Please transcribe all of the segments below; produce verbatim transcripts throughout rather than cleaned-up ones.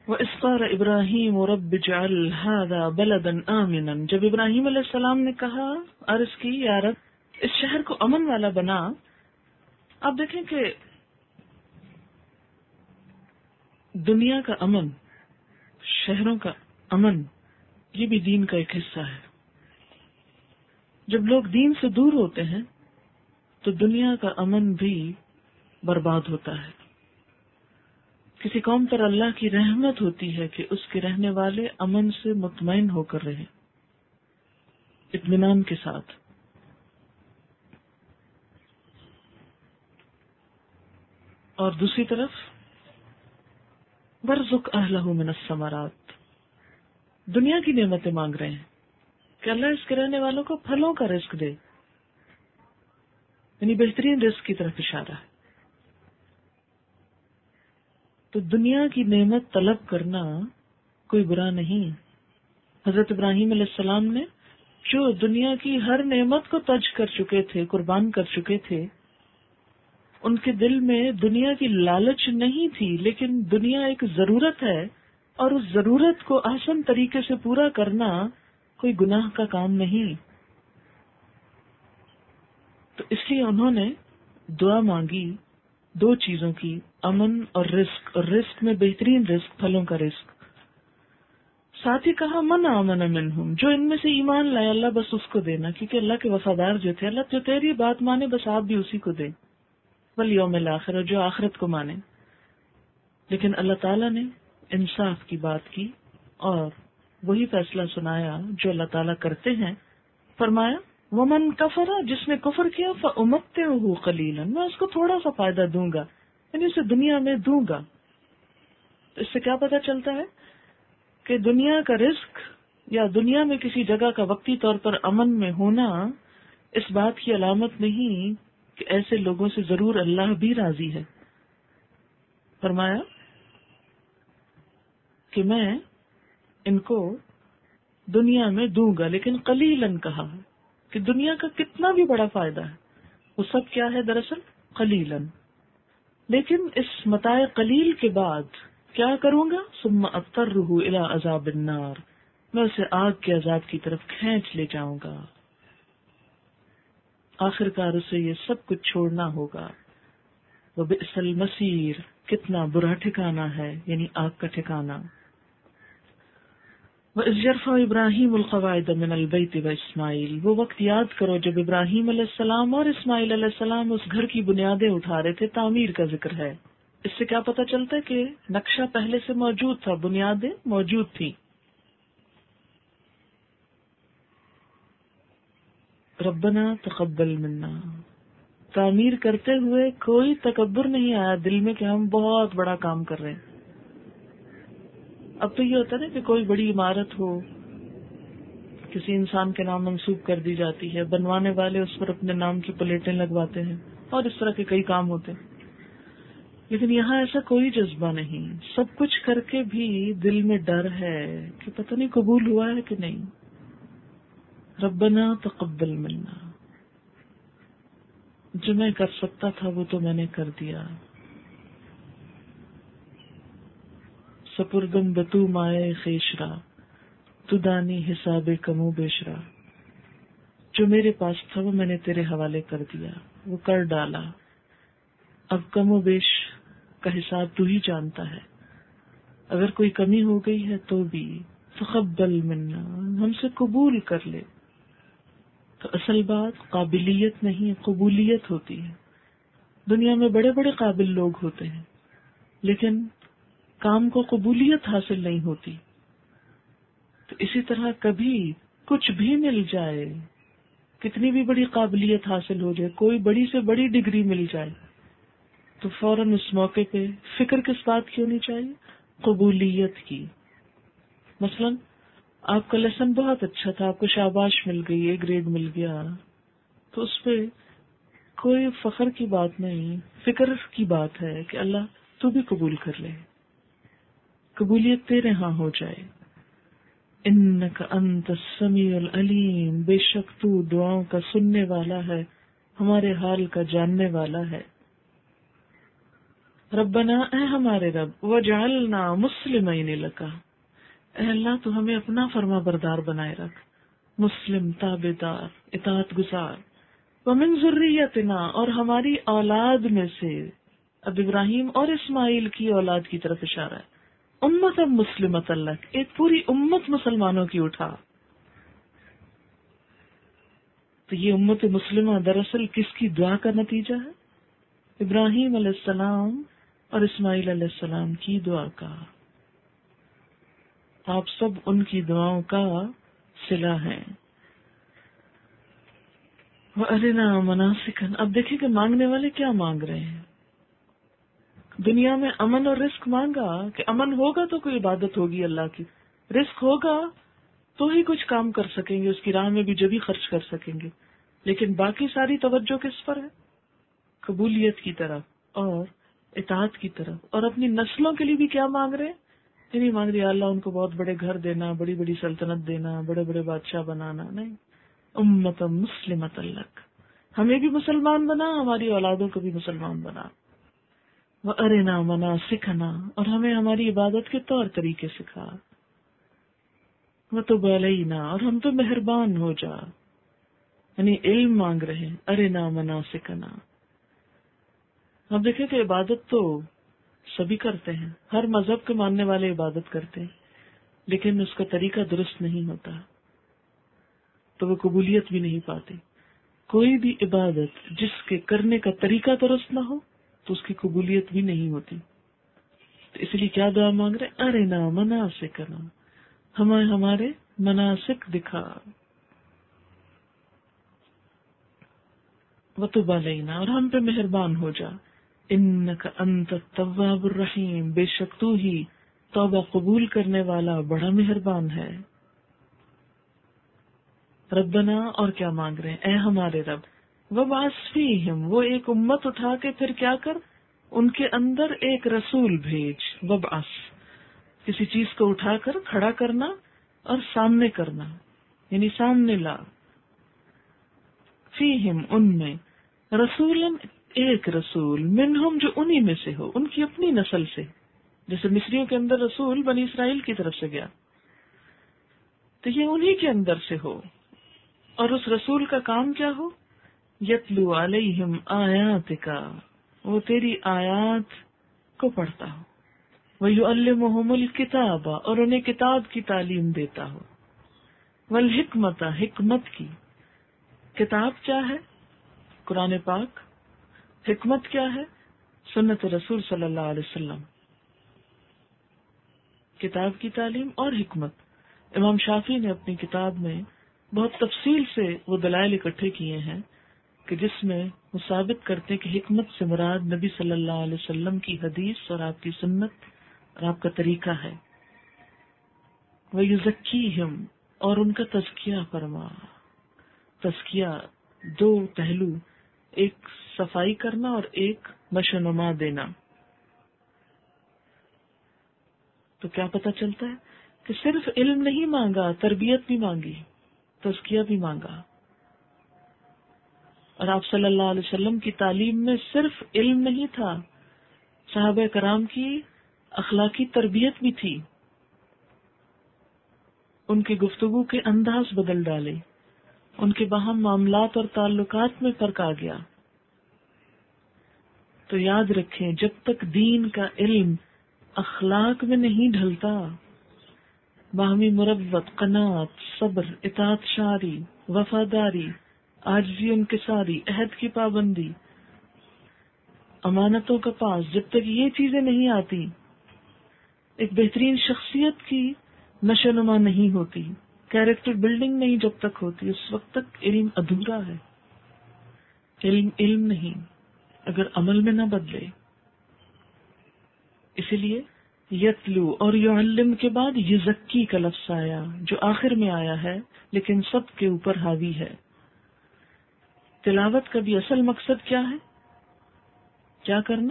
وَإِذْ قَالَ إِبْرَاهِيمُ رَبِّ اجْعَلْ هَٰذَا بَلَدًا آمِنًا، جب ابراہیم علیہ السلام نے کہا، عرض کی، یا رب اس شہر کو امن والا بنا۔ آپ دیکھیں کہ دنیا کا امن، شہروں کا امن، یہ بھی دین کا ایک حصہ ہے۔ جب لوگ دین سے دور ہوتے ہیں تو دنیا کا امن بھی برباد ہوتا ہے۔ کسی قوم پر اللہ کی رحمت ہوتی ہے کہ اس کے رہنے والے امن سے مطمئن ہو کر رہیں، اطمینان کے ساتھ۔ اور دوسری طرف وَارْزُقْ أَهْلَهُ مِنَ الثَّمَرَاتِ، دنیا کی نعمتیں مانگ رہے ہیں کہ اللہ اس کے رہنے والوں کو پھلوں کا رزق دے، یعنی بہترین رزق کی طرف اشارہ ہے۔ تو دنیا کی نعمت طلب کرنا کوئی برا نہیں۔ حضرت ابراہیم علیہ السلام نے جو دنیا کی ہر نعمت کو تج کر چکے تھے، قربان کر چکے تھے، ان کے دل میں دنیا کی لالچ نہیں تھی، لیکن دنیا ایک ضرورت ہے، اور اس ضرورت کو آسان طریقے سے پورا کرنا کوئی گناہ کا کام نہیں۔ تو اس لیے انہوں نے دعا مانگی دو چیزوں کی، امن اور رزق، اور رزق میں بہترین رزق پھلوں کا رزق۔ ساتھ ہی کہا من آمن منہم، جو ان میں سے ایمان لائے اللہ بس اس کو دینا، کیونکہ اللہ کے وفادار جو تھے، اللہ جو تیری بات مانے بس آپ بھی اسی کو دیں، والیوم الآخر، اور جو آخرت کو مانے۔ لیکن اللہ تعالیٰ نے انصاف کی بات کی اور وہی فیصلہ سنایا جو اللہ تعالیٰ کرتے ہیں۔ فرمایا ومن کفر، جس نے کفر کیا، فأمتعہ قلیلا، میں اس کو تھوڑا سا فائدہ دوں گا، یعنی اسے دنیا میں دوں گا۔ اس سے کیا پتہ چلتا ہے کہ دنیا کا رزق یا دنیا میں کسی جگہ کا وقتی طور پر امن میں ہونا اس بات کی علامت نہیں کہ ایسے لوگوں سے ضرور اللہ بھی راضی ہے۔ فرمایا کہ میں ان کو دنیا میں دوں گا، لیکن قلیلاً کہا کہ دنیا کا کتنا بھی بڑا فائدہ ہے وہ سب کیا ہے دراصل قلیلاً، لیکن اس متاع قلیل کے بعد کیا کروں گا، ثم اضطرہ الی عذاب النار، میں اسے آگ کے عذاب کی طرف کھینچ لے جاؤں گا، آخر کار اسے یہ سب کچھ چھوڑنا ہوگا۔ وبئس المصیر، کتنا برا ٹھکانہ ہے، یعنی آگ کا ٹھکانہ۔ وَإِذْ يَرْفَعُ إِبْرَاهِيمُ الْقَوَاعِدَ مِنَ الْبَيْتِ وَإِسْمَاعِيلُ، وہ وقت یاد کرو جب ابراہیم علیہ السلام اور اسماعیل علیہ السلام اس گھر کی بنیادیں اٹھا رہے تھے، تعمیر کا ذکر ہے۔ اس سے کیا پتہ چلتا ہے کہ نقشہ پہلے سے موجود تھا، بنیادیں موجود تھیں۔ ربنا تقبل منا، تعمیر کرتے ہوئے کوئی تکبر نہیں آیا دل میں کہ ہم بہت بڑا کام کر رہے ہیں۔ اب تو یہ ہوتا ہے نا کہ کوئی بڑی عمارت ہو، کسی انسان کے نام منسوب کر دی جاتی ہے، بنوانے والے اس پر اپنے نام کی پلیٹیں لگواتے ہیں، اور اس طرح کے کئی کام ہوتے ہیں۔ لیکن یہاں ایسا کوئی جذبہ نہیں، سب کچھ کر کے بھی دل میں ڈر ہے کہ پتہ نہیں قبول ہوا ہے کہ نہیں۔ ربنا تقبل منا، جو میں کر سکتا تھا وہ تو میں نے کر دیا، سپردم بتو مائے خیشرا، تو دانی حساب کمو بیشرا، جو میرے پاس تھا وہ میں نے تیرے حوالے کر دیا، وہ کر ڈالا، اب کم و بیش کا حساب تو ہی جانتا ہے، اگر کوئی کمی ہو گئی ہے تو بھی تقبل منا، ہم سے قبول کر لے۔ تو اصل بات قابلیت نہیں، قبولیت ہوتی ہے۔ دنیا میں بڑے بڑے قابل لوگ ہوتے ہیں لیکن کام کو قبولیت حاصل نہیں ہوتی۔ تو اسی طرح کبھی کچھ بھی مل جائے، کتنی بھی بڑی قابلیت حاصل ہو جائے، کوئی بڑی سے بڑی ڈگری مل جائے، تو فوراً اس موقع پہ فکر کس بات کی ہونی چاہیے؟ قبولیت کی۔ مثلاً آپ کا لیسن بہت اچھا تھا، آپ کو شاباش مل گئی، ایک گریڈ مل گیا، تو اس پہ کوئی فخر کی بات نہیں، فکر کی بات ہے کہ اللہ تو بھی قبول کر لے، قبولیت تیرے ہاں ہو جائے۔ انک انت السمیع العلیم، بے شک تو دعاؤں کا سننے والا ہے، ہمارے حال کا جاننے والا ہے۔ ربنا اے ہمارے رب، وجعلنا مسلمین لک، اے اللہ تو ہمیں اپنا فرما بردار بنائے رکھ، مسلم تابعدار اطاعت گزار، ومن ذریتنا اور ہماری اولاد میں سے، اب ابراہیم اور اسماعیل کی اولاد کی طرف اشارہ ہے، امت مسلمت لک، ایک پوری امت مسلمانوں کی اٹھا۔ تو یہ امت مسلمہ دراصل کس کی دعا کا نتیجہ ہے؟ ابراہیم علیہ السلام اور اسماعیل علیہ السلام کی دعا کا۔ آپ سب ان کی دعاؤں کا صلہ ہیں۔ وَأَرِنَا مَنَاسِكَنَا، اب دیکھیں کہ مانگنے والے کیا مانگ رہے ہیں۔ دنیا میں امن اور رزق مانگا کہ امن ہوگا تو کوئی عبادت ہوگی اللہ کی، رزق ہوگا تو ہی کچھ کام کر سکیں گے، اس کی راہ میں بھی جبھی خرچ کر سکیں گے، لیکن باقی ساری توجہ کس پر ہے؟ قبولیت کی طرف اور اطاعت کی طرف۔ اور اپنی نسلوں کے لیے بھی کیا مانگ رہے ہیں؟ یہ نہیں مانگ رہے اللہ ان کو بہت بڑے گھر دینا، بڑی بڑی سلطنت دینا، بڑے بڑے بادشاہ بنانا، نہیں، امت مسلمت لک، ہمیں بھی مسلمان بنا، ہماری اولادوں کو بھی مسلمان بنا۔ وَأَرِنَا مَنَاسِكَنَا، اور ہمیں ہماری عبادت کے طور طریقے سکھا۔ وَتُبْ عَلَيْنَا، اور ہم تو مہربان ہو جا، یعنی علم مانگ رہے ہیں۔ أَرِنَا مَنَاسِكَنَا، اب دیکھیں کہ عبادت تو سبھی کرتے ہیں، ہر مذہب کے ماننے والے عبادت کرتے ہیں، لیکن اس کا طریقہ درست نہیں ہوتا تو وہ قبولیت بھی نہیں پاتے۔ کوئی بھی عبادت جس کے کرنے کا طریقہ درست نہ ہو تو اس کی قبولیت بھی نہیں ہوتی۔ تو اس لیے کیا دعا مانگ رہے؟ ارنا مناسکنا، ہمیں ہمارے مناسک دکھا، وتب علینا، اور ہم پہ مہربان ہو جا، انک انت التواب الرحیم، بے شک تو ہی توبہ قبول کرنے والا بڑا مہربان ہے۔ ربنا، اور کیا مانگ رہے ہیں؟ اے ہمارے رب، وبعث فیہم، وہ ایک امت اٹھا کے پھر کیا کر، ان کے اندر ایک رسول بھیج۔ وبعث، کسی چیز کو اٹھا کر کھڑا کرنا اور سامنے کرنا، یعنی سامنے لا۔ فیہم، ان میں، رسولا، ایک رسول، منہم، جو انہی میں سے ہو، ان کی اپنی نسل سے، جیسے مصریوں کے اندر رسول بنی اسرائیل کی طرف سے گیا، تو یہ انہی کے اندر سے ہو، اور اس رسول کا کام کیا ہو؟ یتلو علیہم آیاتک، وہ تیری آیات کو پڑھتا ہو، وَيُعَلِّمُهُمُ الْكِتَابَ، اور انہیں کتاب کی تعلیم دیتا ہو، والحکمت، حکمت کی۔ کتاب کیا ہے؟ قرآن پاک۔ حکمت کیا ہے؟ سنت رسول صلی اللہ علیہ وسلم۔ کتاب کی تعلیم اور حکمت۔ امام شافعی نے اپنی کتاب میں بہت تفصیل سے وہ دلائل اکٹھے کیے ہیں کہ جس میں وہ ثابت کرتے کہ حکمت سے مراد نبی صلی اللہ علیہ وسلم کی حدیث اور آپ کی سنت اور آپ کا طریقہ ہے۔ وَيُزَكِّيهِمْ، اور ان کا تزکیہ فرما۔ تزکیہ دو پہلو، ایک صفائی کرنا اور ایک نشوونما دینا۔ تو کیا پتہ چلتا ہے کہ صرف علم نہیں مانگا، تربیت بھی مانگی، تزکیہ بھی مانگا۔ اور آپ صلی اللہ علیہ وسلم کی تعلیم میں صرف علم نہیں تھا، صحابہ کرام کی اخلاقی تربیت بھی تھی، ان کی گفتگو کے انداز بدل ڈالے، ان کے باہم معاملات اور تعلقات میں فرق آ گیا۔ تو یاد رکھیں، جب تک دین کا علم اخلاق میں نہیں ڈھلتا، باہمی مروت، قناعت، صبر، اطاعت شاری، وفاداری، عاجزی، انکساری، عہد کی پابندی، امانتوں کا پاس، جب تک یہ چیزیں نہیں آتی، ایک بہترین شخصیت کی نشو نما نہیں ہوتی، کیریکٹر بلڈنگ نہیں جب تک ہوتی، اس وقت تک علم ادھورا ہے۔ علم علم نہیں اگر عمل میں نہ بدلے۔ اسی لیے یتلو اور یعلم کے بعد یزکی کا لفظ آیا جو آخر میں آیا ہے لیکن سب کے اوپر حاوی ہے۔ تلاوت کا بھی اصل مقصد کیا ہے؟ کیا کرنا؟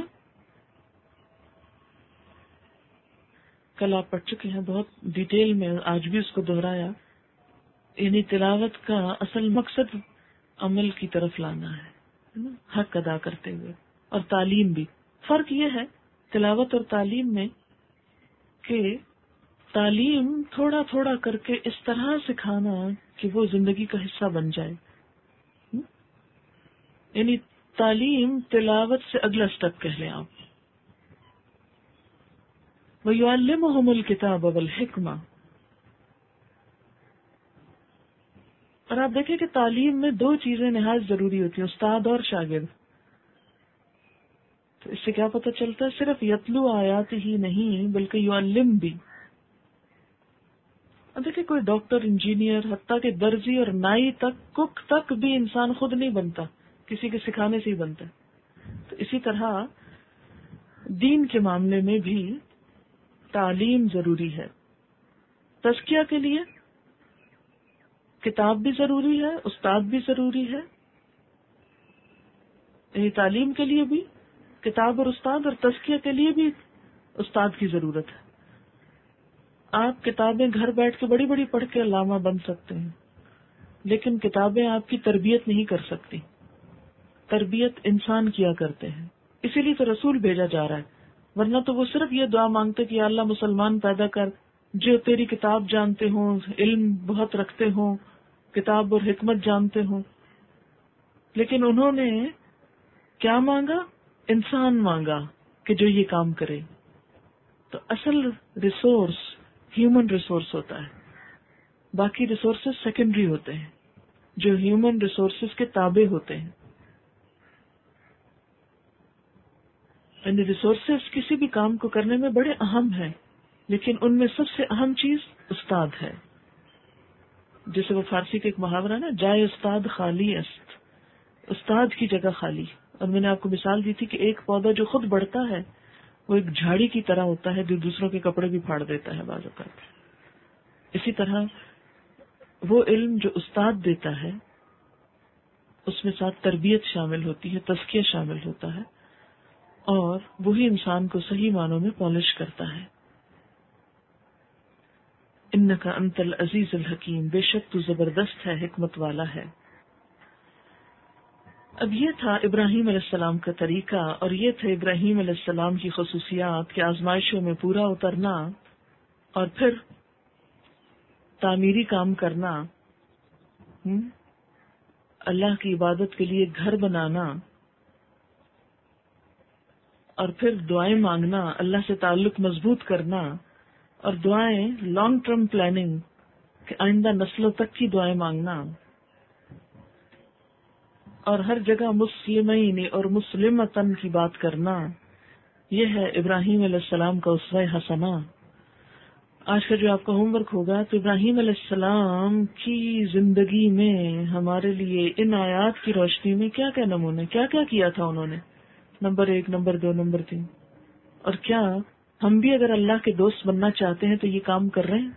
کل آپ پڑھ چکے ہیں بہت ڈیٹیل میں، آج بھی اس کو دہرایا، یعنی تلاوت کا اصل مقصد عمل کی طرف لانا ہے، حق ادا کرتے ہوئے، اور تعلیم بھی۔ فرق یہ ہے تلاوت اور تعلیم میں کہ تعلیم تھوڑا تھوڑا کر کے اس طرح سکھانا کہ وہ زندگی کا حصہ بن جائے. یعنی تعلیم تلاوت سے اگلا سٹیپ کہہ لیں آپ. وَيُعَلِّمُهُمُ الْكِتَابَ وَالْحِكْمَةَ. اور آپ دیکھیں کہ تعلیم میں دو چیزیں نہایت ضروری ہوتی ہیں، استاد اور شاگرد. تو اس سے کیا پتہ چلتا ہے؟ صرف یتلو آیات ہی نہیں بلکہ یعلم بھی. اب دیکھیں کوئی ڈاکٹر، انجینئر، حتیٰ کہ درزی اور نائی تک، کک تک بھی انسان خود نہیں بنتا، کسی کے سکھانے سے ہی بنتا ہے. تو اسی طرح دین کے معاملے میں بھی تعلیم ضروری ہے. تزکیہ کے لیے کتاب بھی ضروری ہے، استاد بھی ضروری ہے. یعنی تعلیم کے لیے بھی کتاب اور استاد، اور تزکیہ کے لیے بھی استاد کی ضرورت ہے. آپ کتابیں گھر بیٹھ کے بڑی بڑی پڑھ کے علامہ بن سکتے ہیں، لیکن کتابیں آپ کی تربیت نہیں کر سکتی. تربیت انسان کیا کرتے ہیں، اسی لیے تو رسول بھیجا جا رہا ہے. ورنہ تو وہ صرف یہ دعا مانگتے کہ یا اللہ مسلمان پیدا کر جو تیری کتاب جانتے ہوں، علم بہت رکھتے ہوں، کتاب اور حکمت جانتے ہوں. لیکن انہوں نے کیا مانگا؟ انسان مانگا کہ جو یہ کام کرے. تو اصل ریسورس ہیومن ریسورس ہوتا ہے، باقی ریسورسز سیکنڈری ہوتے ہیں جو ہیومن ریسورسز کے تابع ہوتے ہیں. یعنی ریسورسز کسی بھی کام کو کرنے میں بڑے اہم ہیں، لیکن ان میں سب سے اہم چیز استاد ہے. جیسے وہ فارسی کا ایک محاورہ نا، جائے استاد خالی است، استاد کی جگہ خالی. اور میں نے آپ کو مثال دی تھی کہ ایک پودا جو خود بڑھتا ہے وہ ایک جھاڑی کی طرح ہوتا ہے جو دوسروں کے کپڑے بھی پھاڑ دیتا ہے بعض اوقات. اسی طرح وہ علم جو استاد دیتا ہے اس میں ساتھ تربیت شامل ہوتی ہے، تزکیہ شامل ہوتا ہے، اور وہی انسان کو صحیح معنوں میں پالش کرتا ہے. انک انت العزیز الحکیم، بے شک تو زبردست ہے، حکمت والا ہے. اب یہ تھا ابراہیم علیہ السلام کا طریقہ، اور یہ تھے ابراہیم علیہ السلام کی خصوصیات کہ آزمائشوں میں پورا اترنا، اور پھر تعمیری کام کرنا، اللہ کی عبادت کے لیے گھر بنانا، اور پھر دعائیں مانگنا، اللہ سے تعلق مضبوط کرنا، اور دعائیں لانگ ٹرم پلاننگ کہ آئندہ نسلوں تک کی دعائیں مانگنا، اور ہر جگہ مسلمین اور مسلمتن کی بات کرنا. یہ ہے ابراہیم علیہ السلام کا اسوہ حسنہ. آج کا جو آپ کا ہوم ورک ہوگا تو ابراہیم علیہ السلام کی زندگی میں ہمارے لیے ان آیات کی روشنی میں کیا کیا نمونے، کیا کیا کیا تھا انہوں نے، نمبر ایک، نمبر دو، نمبر تین. اور کیا ہم بھی اگر اللہ کے دوست بننا چاہتے ہیں تو یہ کام کر رہے ہیں؟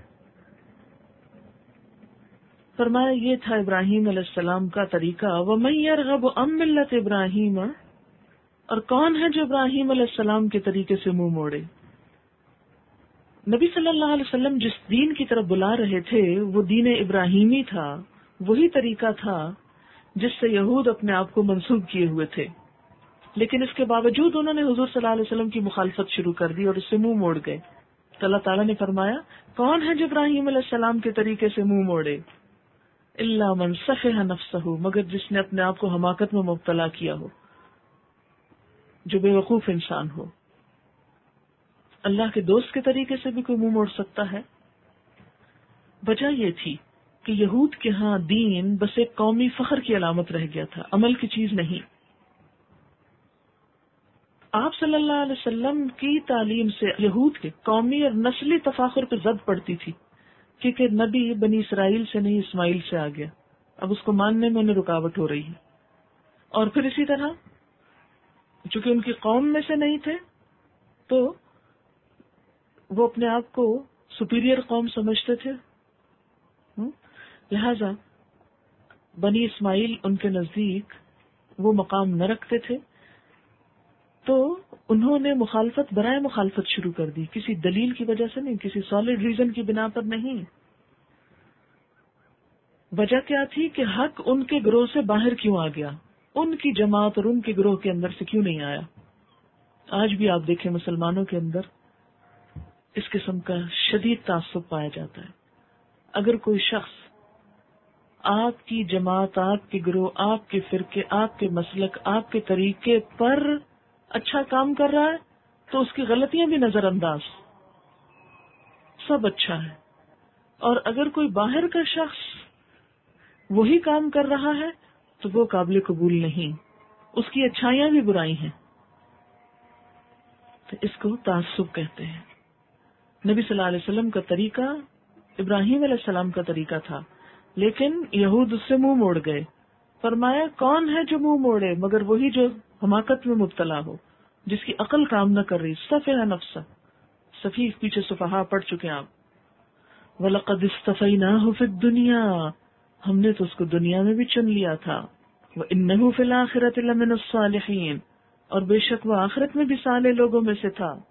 فرمایا یہ تھا ابراہیم علیہ السلام کا طریقہ. وَمَن يَرْغَبُ عَن مِّلَّةِ ابراہیم، اور کون ہے جو ابراہیم علیہ السلام کے طریقے سے منہ موڑے. نبی صلی اللہ علیہ وسلم جس دین کی طرف بلا رہے تھے وہ دین ابراہیمی تھا، وہی طریقہ تھا جس سے یہود اپنے آپ کو منسوب کیے ہوئے تھے. لیکن اس کے باوجود انہوں نے حضور صلی اللہ علیہ وسلم کی مخالفت شروع کر دی اور اس سے منہ موڑ گئے. تو اللہ تعالیٰ نے فرمایا کون ہے جو ابراہیم علیہ السلام کے طریقے سے منہ موڑے؟ الا من سفہ نفسہ، مگر جس نے اپنے آپ کو حماقت میں مبتلا کیا ہو، جو بے وقوف انسان ہو. اللہ کے دوست کے طریقے سے بھی کوئی منہ موڑ سکتا ہے؟ وجہ یہ تھی کہ یہود کے ہاں دین بس ایک قومی فخر کی علامت رہ گیا تھا، عمل کی چیز نہیں. آپ صلی اللہ علیہ وسلم کی تعلیم سے یہود کے قومی اور نسلی تفاخر پہ زد پڑتی تھی، کیونکہ نبی بنی اسرائیل سے نہیں اسماعیل سے آ گیا، اب اس کو ماننے میں انہیں رکاوٹ ہو رہی ہے. اور پھر اسی طرح چونکہ ان کی قوم میں سے نہیں تھے تو وہ اپنے آپ کو سپیریئر قوم سمجھتے تھے، لہذا بنی اسماعیل ان کے نزدیک وہ مقام نہ رکھتے تھے. تو انہوں نے مخالفت برائے مخالفت شروع کر دی، کسی دلیل کی وجہ سے نہیں، کسی سالڈ ریزن کی بنا پر نہیں. وجہ کیا تھی کہ حق ان کے گروہ سے باہر کیوں آ گیا، ان کی جماعت اور ان کے گروہ کے اندر سے کیوں نہیں آیا. آج بھی آپ دیکھیں مسلمانوں کے اندر اس قسم کا شدید تعصب پایا جاتا ہے. اگر کوئی شخص آپ کی جماعت، آپ کے گروہ، آپ کے فرقے، آپ کے مسلک، آپ کے طریقے پر اچھا کام کر رہا ہے تو اس کی غلطیاں بھی نظر انداز، سب اچھا ہے. اور اگر کوئی باہر کا شخص وہی کام کر رہا ہے تو وہ قابل قبول نہیں، اس کی اچھائیاں بھی برائی ہیں. تو اس کو تعصب کہتے ہیں. نبی صلی اللہ علیہ وسلم کا طریقہ ابراہیم علیہ السلام کا طریقہ تھا، لیکن یہود اس سے منہ موڑ گئے. فرمایا کون ہے جو منہ موڑے مگر وہی جو حماقت میں مبتلا ہو، جس کی عقل کام نہ کر رہی. سفیہ نفسہ، سفیہ پیچھے سفہا پڑھ چکے ہیں آپ. وَلَقَدِ اسْتَفَيْنَاهُ فِي الدُّنْيَا، ہم نے تو اس کو دنیا میں بھی چن لیا تھا. وَإِنَّهُ فِي الْآخِرَةِ لَمِنَ الصَّالِحِينَ، اور بے شک وہ آخرت میں بھی صالح لوگوں میں سے تھا.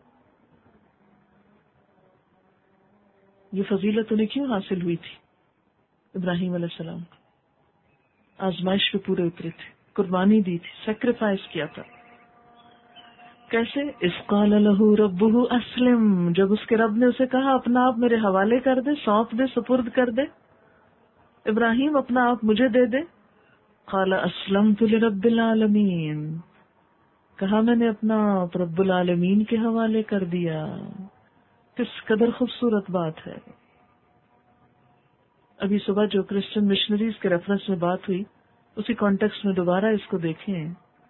یہ فضیلت انہیں کیوں حاصل ہوئی تھی؟ ابراہیم علیہ السلام آزمائش پہ پورے اترے تھے، قربانی دی تھی، سیکریفائس کیا تھا. کیسے؟ اذ قال له ربه اسلم، جب اس کے رب نے اسے کہا اپنا آپ میرے حوالے کر دے، سونپ دے، سپرد کر دے. ابراہیم اپنا آپ مجھے دے دے. قال اسلمت لرب العالمین، کہا میں نے اپنا آپ رب العالمین کے حوالے کر دیا. کس قدر خوبصورت بات ہے. ابھی صبح جو کرسچن مشنریز کے ریفرنس میں بات ہوئی، اسی کانٹیکسٹ میں دوبارہ اس کو دیکھیں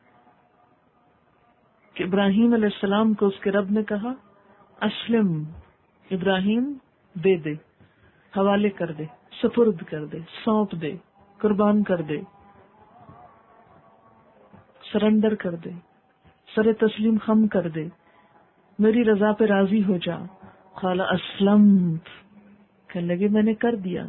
کہ ابراہیم علیہ السلام کو اس کے رب نے کہا اسلم، ابراہیم دے دے، حوالے کر دے، سپرد کر دے، سونپ دے، قربان کر دے، سرنڈر کر دے، سر تسلیم خم کر دے، میری رضا پہ راضی ہو جا. قال اسلمت، کہنے لگے میں نے کر دیا.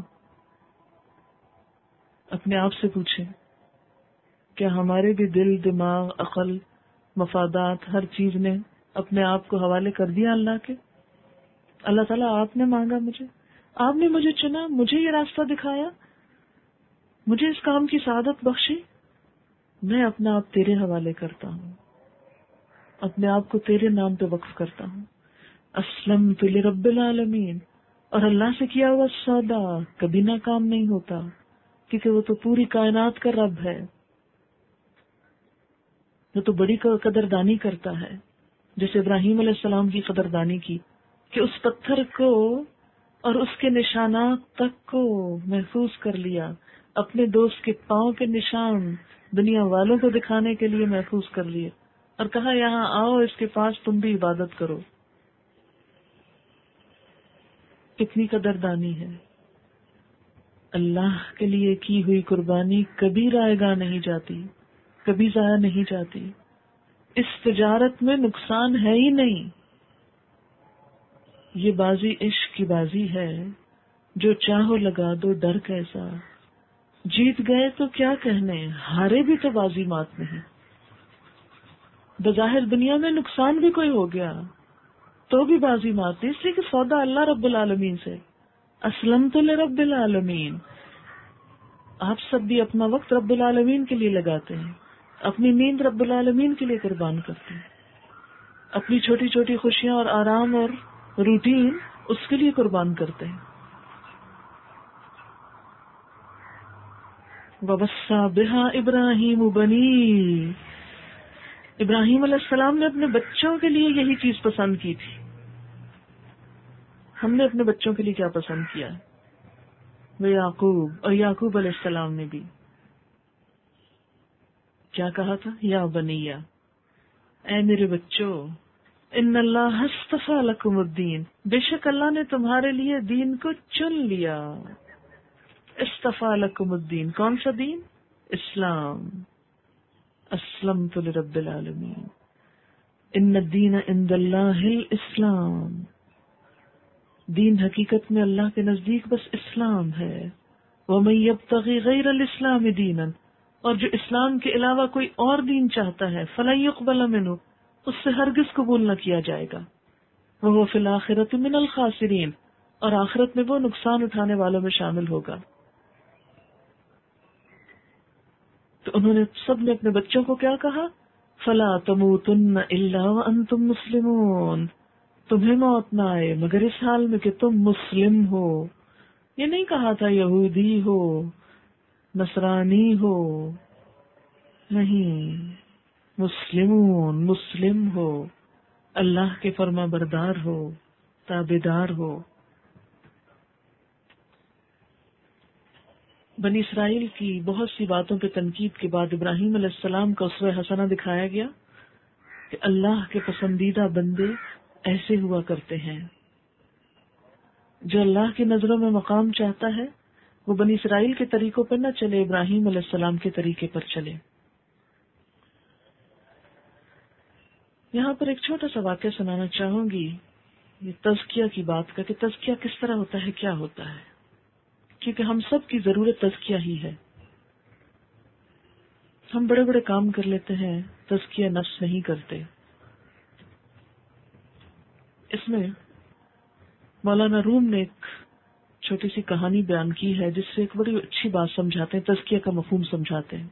اپنے آپ سے پوچھیں کیا ہمارے بھی دل، دماغ، عقل، مفادات، ہر چیز نے اپنے آپ کو حوالے کر دیا اللہ کے؟ اللہ تعالیٰ آپ نے مانگا مجھے، آپ نے مجھے چنا، مجھے یہ راستہ دکھایا، مجھے اس کام کی سعادت بخشی، میں اپنا آپ تیرے حوالے کرتا ہوں، اپنے آپ کو تیرے نام پہ وقف کرتا ہوں. اسلمت لرب العالمین. اور اللہ سے کیا ہوا سودا کبھی ناکام نہیں ہوتا، کیونکہ وہ تو پوری کائنات کا رب ہے. وہ تو بڑی قدردانی کرتا ہے، جیسے ابراہیم علیہ السلام کی قدردانی کی کہ اس پتھر کو اور اس کے نشانات تک کو محفوظ کر لیا، اپنے دوست کے پاؤں کے نشان دنیا والوں کو دکھانے کے لیے محفوظ کر لیے، اور کہا یہاں آؤ، اس کے پاس تم بھی عبادت کرو. کتنی قدردانی ہے. اللہ کے لیے کی ہوئی قربانی کبھی رائے گاہ نہیں جاتی، کبھی ضائع نہیں جاتی. اس تجارت میں نقصان ہے ہی نہیں. یہ بازی عشق کی بازی ہے، جو چاہو لگا دو ڈر کیسا. جیت گئے تو کیا کہنے، ہارے بھی تو بازی مات نہیں. بظاہر دنیا میں نقصان بھی کوئی ہو گیا تو بھی بازی مات نہیں، اس لیے کہ سودا اللہ رب العالمین سے. اسلمت لرب العالمین. آپ سب بھی اپنا وقت رب العالمین کے لیے لگاتے ہیں، اپنی نیند رب العالمین کے لیے قربان کرتے ہیں، اپنی چھوٹی چھوٹی خوشیاں اور آرام اور روٹین اس کے لیے قربان کرتے ہیں. وَوَصَّى بِهَا إِبْرَاهِيمُ بَنِيهِ. ابراہیم علیہ السلام نے اپنے بچوں کے لیے یہی چیز پسند کی تھی. ہم نے اپنے بچوں کے لیے کیا پسند کیا ہے؟ وہ یعقوب، اور یعقوب علیہ السلام نے بھی کیا کہا تھا؟ یا بنیا، اے میرے بچوں، ان اللہ اصطفیٰ لکم الدین، بے شک اللہ نے تمہارے لیے دین کو چن لیا. اصطفیٰ لکم الدین، کون سا دین؟ اسلام. اسلمت لرب العالمین. ان الدین عند اللہ الاسلام. دین حقیقت میں اللہ کے نزدیک بس اسلام ہے. ومن یبتغی غیر الاسلام دینا، اور جو اسلام کے علاوہ کوئی اور دین چاہتا ہے، فلن یقبل منہ، اس سے ہرگز قبول نہ کیا جائے گا. وہو فی الآخرۃ من الخاسرین، اور آخرت میں وہ نقصان اٹھانے والوں میں شامل ہوگا. تو انہوں نے سب نے اپنے بچوں کو کیا کہا؟ فلا تموتن الا وانتم مسلمون، تمہیں موت نہ آئے مگر اس حال میں کہ تم مسلم ہو. یہ نہیں کہا تھا یہودی ہو، نصرانی ہو، نہیں، مسلمون، مسلم ہو، اللہ کے فرما بردار ہو، تابعدار ہو. بنی اسرائیل کی بہت سی باتوں پہ تنقید کے بعد ابراہیم علیہ السلام کا اسوہ حسنہ دکھایا گیا کہ اللہ کے پسندیدہ بندے ایسے ہوا کرتے ہیں. جو اللہ کی نظروں میں مقام چاہتا ہے وہ بنی اسرائیل کے طریقوں پر نہ چلے، ابراہیم علیہ السلام کے طریقے پر چلے. یہاں پر ایک چھوٹا سا واقعہ سنانا چاہوں گی، یہ تزکیہ کی بات کا، کہ تزکیہ کس طرح ہوتا ہے، کیا ہوتا ہے، کیونکہ ہم سب کی ضرورت تزکیہ ہی ہے. ہم بڑے بڑے کام کر لیتے ہیں، تزکیہ نفس نہیں کرتے. اس میں مولانا روم نے ایک چھوٹی سی کہانی بیان کی ہے جس سے ایک بڑی اچھی بات سمجھاتے ہیں، تزکیہ کا مفہوم سمجھاتے ہیں.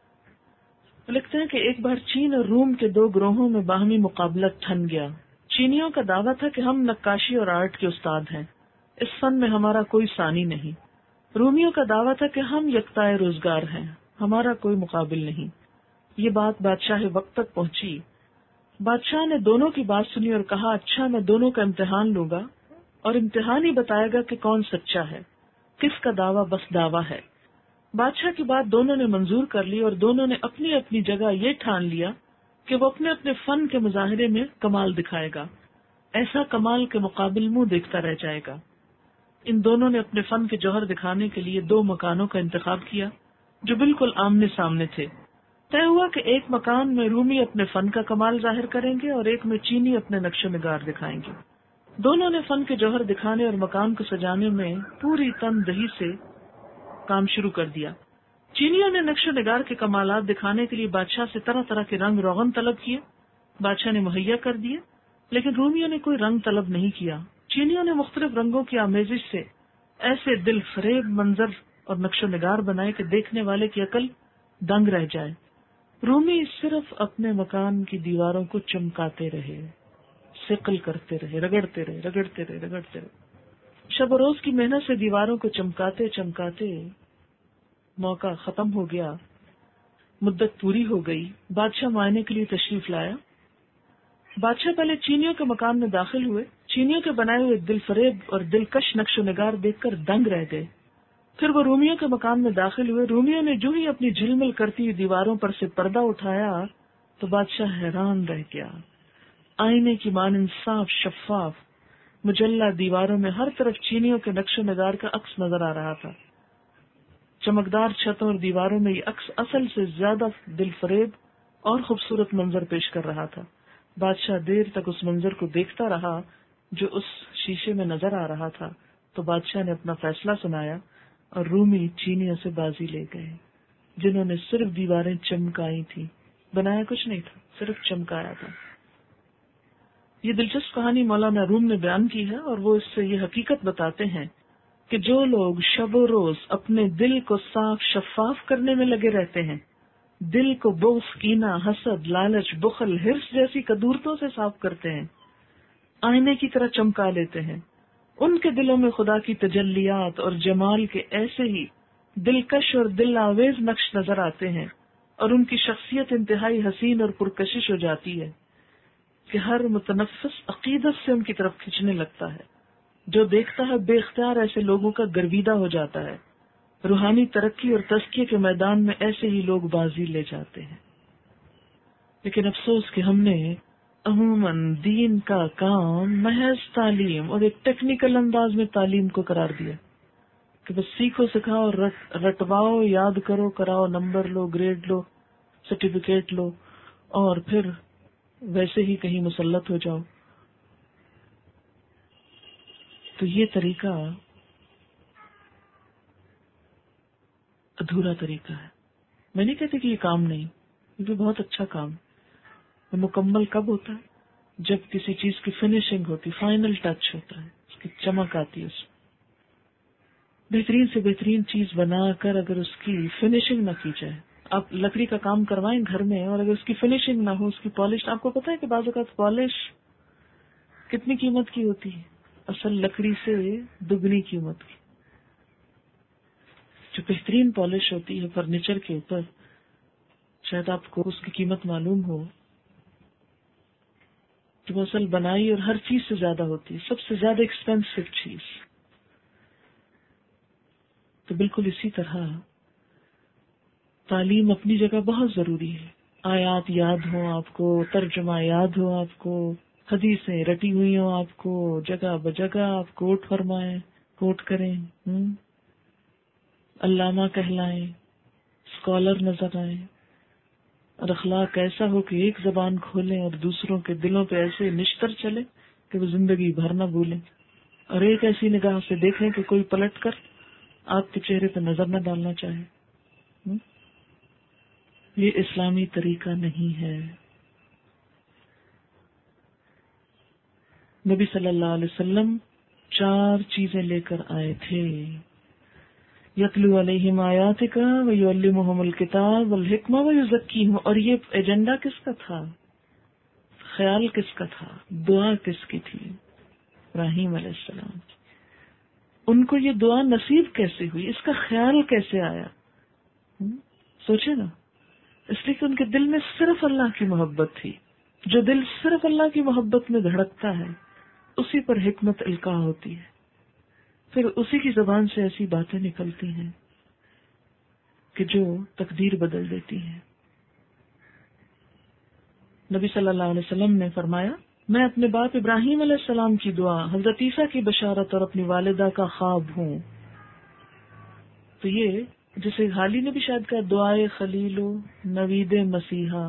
لکھتے ہیں کہ ایک بار چین اور روم کے دو گروہوں میں باہمی مقابلہ ٹھن گیا. چینیوں کا دعویٰ تھا کہ ہم نقاشی اور آرٹ کے استاد ہیں، اس فن میں ہمارا کوئی ثانی نہیں. رومیوں کا دعویٰ تھا کہ ہم یکتائے روزگار ہیں، ہمارا کوئی مقابل نہیں. یہ بات بادشاہ وقت تک پہنچی. بادشاہ نے دونوں کی بات سنی اور کہا، اچھا میں دونوں کا امتحان لوں گا اور امتحان ہی بتائے گا کہ کون سچا ہے، کس کا دعویٰ بس دعویٰ ہے. بادشاہ کی بات دونوں نے منظور کر لی اور دونوں نے اپنی اپنی جگہ یہ ٹھان لیا کہ وہ اپنے اپنے فن کے مظاہرے میں کمال دکھائے گا، ایسا کمال کے مقابل منہ دیکھتا رہ جائے گا. ان دونوں نے اپنے فن کے جوہر دکھانے کے لیے دو مکانوں کا انتخاب کیا جو بالکل آمنے سامنے تھے. طے ہوا کہ ایک مکان میں رومی اپنے فن کا کمال ظاہر کریں گے اور ایک میں چینی اپنے نقش و نگار دکھائیں گے. دونوں نے فن کے جوہر دکھانے اور مکان کو سجانے میں پوری تن دہی سے کام شروع کر دیا. چینیوں نے نقش و نگار کے کمالات دکھانے کے لیے بادشاہ سے طرح طرح کے رنگ روغن طلب کیے. بادشاہ نے مہیا کر دیے، لیکن رومیوں نے کوئی رنگ طلب نہیں کیا. چینیوں نے مختلف رنگوں کی آمیزش سے ایسے دل فریب منظر اور نقش و نگار بنائے کہ دیکھنے والے کی عقل دنگ رہ جائے. رومی صرف اپنے مکان کی دیواروں کو چمکاتے رہے، سقل کرتے رہے، رگڑتے رہے رگڑتے رہے رگڑتے رہے. شب و روز کی محنت سے دیواروں کو چمکاتے چمکاتے موقع ختم ہو گیا، مدت پوری ہو گئی. بادشاہ معائنے کے لیے تشریف لایا. بادشاہ پہلے چینیوں کے مکان میں داخل ہوئے. چینیوں کے بنائے ہوئے دل فریب اور دلکش نقش و نگار دیکھ کر دنگ رہ گئے. پھر وہ رومیوں کے مکان میں داخل ہوئے. رومیوں نے جو ہی اپنی جھلمل کرتی ہوئی دیواروں پر سے پردہ اٹھایا تو بادشاہ حیران رہ گیا. آئینے کی مانند صاف شفاف مجلہ دیواروں میں ہر طرف چینیوں کے نقش و نگار کا عکس نظر آ رہا تھا. چمکدار چھتوں اور دیواروں میں یہ عکس اصل سے زیادہ دل فریب اور خوبصورت منظر پیش کر رہا تھا. بادشاہ دیر تک اس منظر کو دیکھتا رہا جو اس شیشے میں نظر آ رہا تھا. تو بادشاہ نے اپنا فیصلہ سنایا اور رومی چینیوں سے بازی لے گئے، جنہوں نے صرف دیواریں چمکائی تھی، بنایا کچھ نہیں تھا، صرف چمکایا تھا. یہ دلچسپ کہانی مولانا روم نے بیان کی ہے اور وہ اس سے یہ حقیقت بتاتے ہیں کہ جو لوگ شب و روز اپنے دل کو صاف شفاف کرنے میں لگے رہتے ہیں، دل کو بغض، کینہ، حسد، لالچ، بخل، حرص جیسی کدورتوں سے صاف کرتے ہیں، آئینے کی طرح چمکا لیتے ہیں، ان کے دلوں میں خدا کی تجلیات اور جمال کے ایسے ہی دلکش اور دل آویز نقش نظر آتے ہیں اور ان کی شخصیت انتہائی حسین اور پرکشش ہو جاتی ہے کہ ہر متنفس عقیدت سے ان کی طرف کھنچنے لگتا ہے. جو دیکھتا ہے بے اختیار ایسے لوگوں کا گرویدہ ہو جاتا ہے. روحانی ترقی اور تزکیے کے میدان میں ایسے ہی لوگ بازی لے جاتے ہیں. لیکن افسوس کہ ہم نے عموماً دین کا کام محض تعلیم اور ایک ٹیکنیکل انداز میں تعلیم کو قرار دیا کہ بس سیکھو، سکھاؤ، رٹ رٹواؤ، یاد کرو، کراؤ، نمبر لو، گریڈ لو، سرٹیفکیٹ لو اور پھر ویسے ہی کہیں مسلط ہو جاؤ. تو یہ طریقہ ادھورا طریقہ ہے. میں نہیں کہتی کہ یہ کام نہیں، یہ بھی بہت اچھا کام. مکمل کب ہوتا ہے؟ جب کسی چیز کی فنیشنگ ہوتی، فائنل ٹچ ہوتا ہے، اس کی چمک آتی ہے. اس بہترین سے بہترین چیز بنا کر اگر اس کی فنیشنگ نہ کی جائے، آپ لکڑی کا کام کروائیں گھر میں اور اگر اس کی فنیشنگ نہ ہو، اس کی پالش، آپ کو پتا ہے کہ بعض اوقات پالش کتنی قیمت کی ہوتی ہے؟ اصل لکڑی سے دگنی قیمت کی. جو بہترین پالش ہوتی ہے فرنیچر کے اوپر، شاید آپ کو اس کی قیمت معلوم ہو، جو اصل بنائی اور ہر چیز سے زیادہ ہوتی ہے، سب سے زیادہ ایکسپینسو چیز. تو بالکل اسی طرح تعلیم اپنی جگہ بہت ضروری ہے. آیات یاد ہوں آپ کو، ترجمہ یاد ہو آپ کو، حدیثیں رٹی ہوئی ہوں آپ کو، جگہ بجگہ آپ کوٹ فرمائیں، کوٹ کریں، ہوں علامہ کہلائیں، اسکالر نظر آئیں، اور اخلاق ایسا ہو کہ ایک زبان کھولیں اور دوسروں کے دلوں پہ ایسے نشتر چلے کہ وہ زندگی بھر نہ بھولیں، اور ایک ایسی نگاہ سے دیکھیں کہ کوئی پلٹ کر آپ کے چہرے پہ نظر نہ ڈالنا چاہے. ہوں؟ یہ اسلامی طریقہ نہیں ہے. نبی صلی اللہ علیہ وسلم چار چیزیں لے کر آئے تھے. یتلو علیہم آیاتک ویعلمہم الکتاب والحکمہ ویزکیہم. اور یہ ایجنڈا کس کا تھا؟ خیال کس کا تھا؟ دعا کس کی تھی؟ ابراہیم علیہ السلام. ان کو یہ دعا نصیب کیسے ہوئی؟ اس کا خیال کیسے آیا؟ سوچے نا. اس لیے کہ ان کے دل میں صرف اللہ کی محبت تھی. جو دل صرف اللہ کی محبت میں دھڑکتا ہے اسی پر حکمت القاء ہوتی ہے، پھر اسی کی زبان سے ایسی باتیں نکلتی ہیں کہ جو تقدیر بدل دیتی ہیں. نبی صلی اللہ علیہ وسلم نے فرمایا، میں اپنے باپ ابراہیم علیہ السلام کی دعا، حضرت عیسیٰ کی بشارت اور اپنی والدہ کا خواب ہوں. تو یہ جسے حالی نے بھی شاید کہا دعائے خلیل و نوید مسیحا.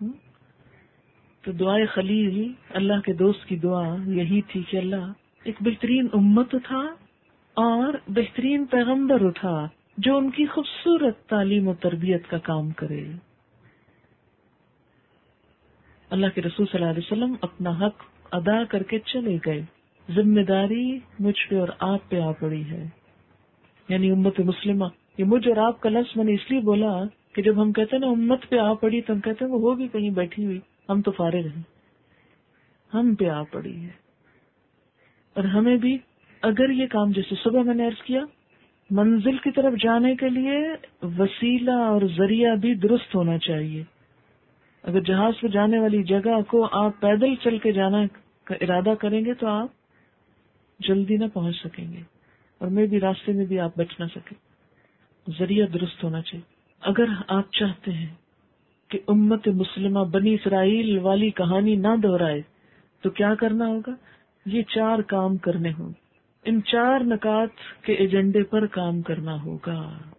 تو دعائے خلیل، اللہ کے دوست کی دعا یہی تھی کہ اللہ ایک بہترین امت تھا اور بہترین پیغمبر اٹھا جو ان کی خوبصورت تعلیم و تربیت کا کام کرے. اللہ کے رسول صلی اللہ علیہ وسلم اپنا حق ادا کر کے چلے گئے. ذمہ داری مجھ پہ اور آپ پہ آ پڑی ہے، یعنی امت مسلمہ. یہ مجھ اور آپ کا لفظ میں نے اس لیے بولا کہ جب ہم کہتے ہیں نا امت پہ آ پڑی تو ہم کہتے ہیں وہ ہوگی کہیں بیٹھی ہوئی، ہم تو فارغ ہیں. ہم پہ آ پڑی ہے، اور ہمیں بھی اگر یہ کام، جیسے صبح میں نے عرض کیا، منزل کی طرف جانے کے لیے وسیلہ اور ذریعہ بھی درست ہونا چاہیے. اگر جہاز پہ جانے والی جگہ کو آپ پیدل چل کے جانا کا ارادہ کریں گے تو آپ جلدی نہ پہنچ سکیں گے، اور میں بھی راستے میں بھی آپ بچ نہ سکیں. ذریعہ درست ہونا چاہیے. اگر آپ چاہتے ہیں کہ امت مسلمہ بنی اسرائیل والی کہانی نہ دہرائے تو کیا کرنا ہوگا؟ یہ چار کام کرنے ہوں. ان چار نکات کے ایجنڈے پر کام کرنا ہوگا.